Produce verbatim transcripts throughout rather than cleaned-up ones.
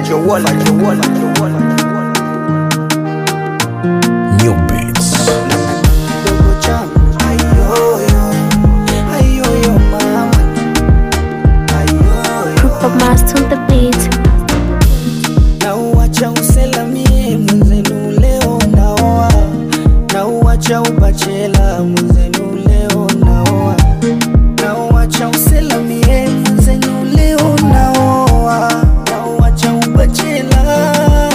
your wall, like your wall, like your wall, like your wall. New beats. Dogo changu, ayoyo, ayoyo mama, ayoyo. Papa Master on the beat. Na uwacha uselamie mwenzenu leo naoa. Na uwacha ubachela mwenzenu leo naoa. Na uwacha uselamie mwenzenu leo naoa. Na uwacha ubachela.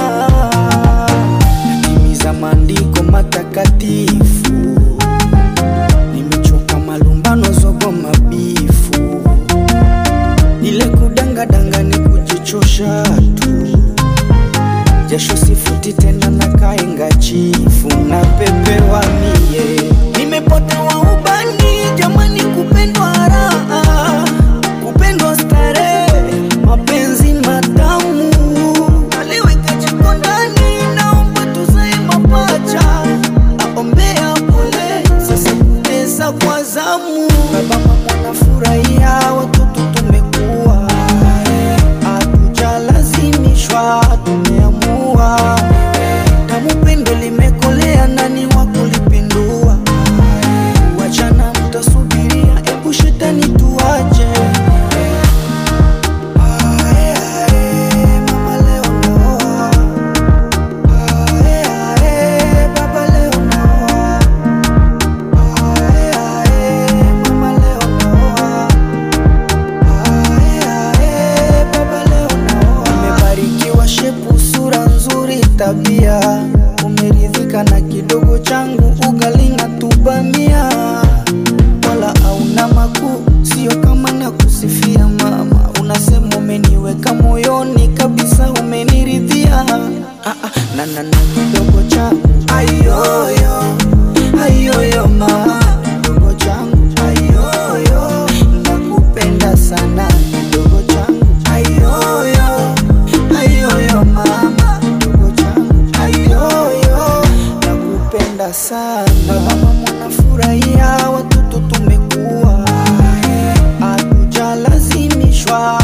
Natimiza maandiko matakatifu. Nimechoka malumbano zogo mabifu. Nile kudanga danga ni kujichosha tu. Jasho sifuti tena na kainga chifu. Na pepe wa mie nimepotewa ubani jamani kupendwa raha. Kupendwa starehe mapenzi matamu. Aliweka jiko ndani naomba tuzae mapacha. Aombea pole sasa kutesa kwa zamu. Baba mama nafurahia watoto tumekuwa. Hatujalazimishwa tumeamua. Na mupendo limekolea nani wa kulipindua. Wachana mtasubiria ebu shetani tuache. Ae ae mama leo naoa. Ae ae baba leo naoa. Ae ae mama leo naoa. Ae ae baba leo naoa. Umebarikiwa shepu sura nzuri tabia. Umeridhika na kidogo changu ugali na tubamia. Wala hauna makuu sio kama na kusifia mama. Unasema umeniweka moyoni kabisa umeniridhia. Ah ah na na na kidogo changu ayoyo ayoyo mama. Kidogo changu ayoyo nakupenda sana. Kidogo changu ayoyo ayoyo mama. Kidogo changu ayoyo nakupenda sana. Baba mama nafurahia watoto tumekuwa. Hatujalazimishwa